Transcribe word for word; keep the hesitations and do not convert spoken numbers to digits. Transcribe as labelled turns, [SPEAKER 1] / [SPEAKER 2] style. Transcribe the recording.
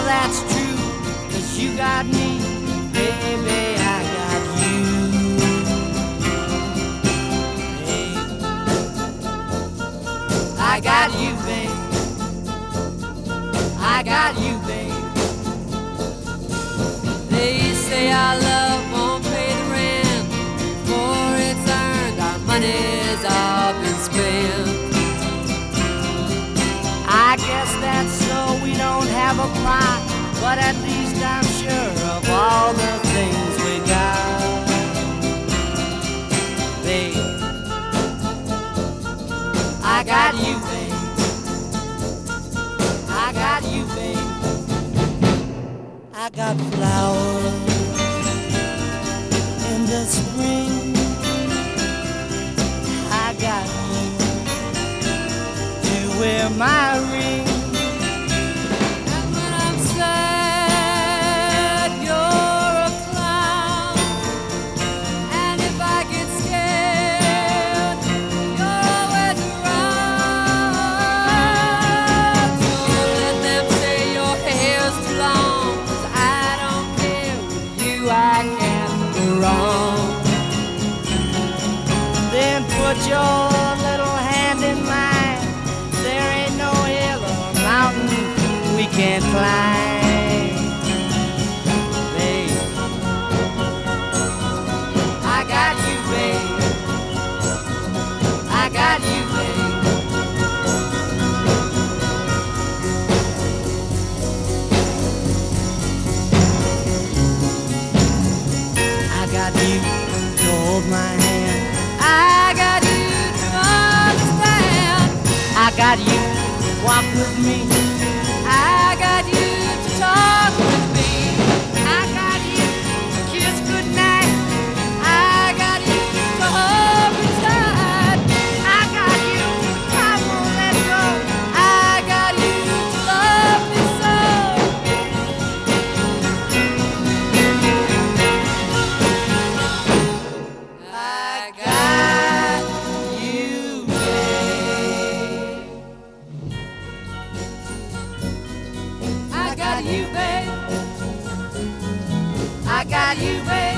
[SPEAKER 1] that's true, 'cause you got me, baby, I got you. Hey, I got you, babe. I got you, babe. They say our love won't pay the rent before it's earned. Our money's all been spent. I guess that's so we don't have a plot, but at least I'm sure of all the things we got. Babe, I got you, babe. I got you, babe. I got flowers in the spring. I got you to wear my ring. And when I'm sad, you're a clown. And if I get scared, you're always around. Don't let them say your hair's too long, 'cause I don't care. With you I can't go wrong. Then put your little hand in mine. There ain't no hill or mountain we can't climb. Babe, I got you, babe. I got you, babe. I got you to hold my hand. I got you to understand. I got you to walk with me. I got you to talk with me. I got you to kiss goodnight. I got you to hold me tight. I got you, I won't let go. I got you to love me so. I got you, babe. I got you, babe. I got you, babe.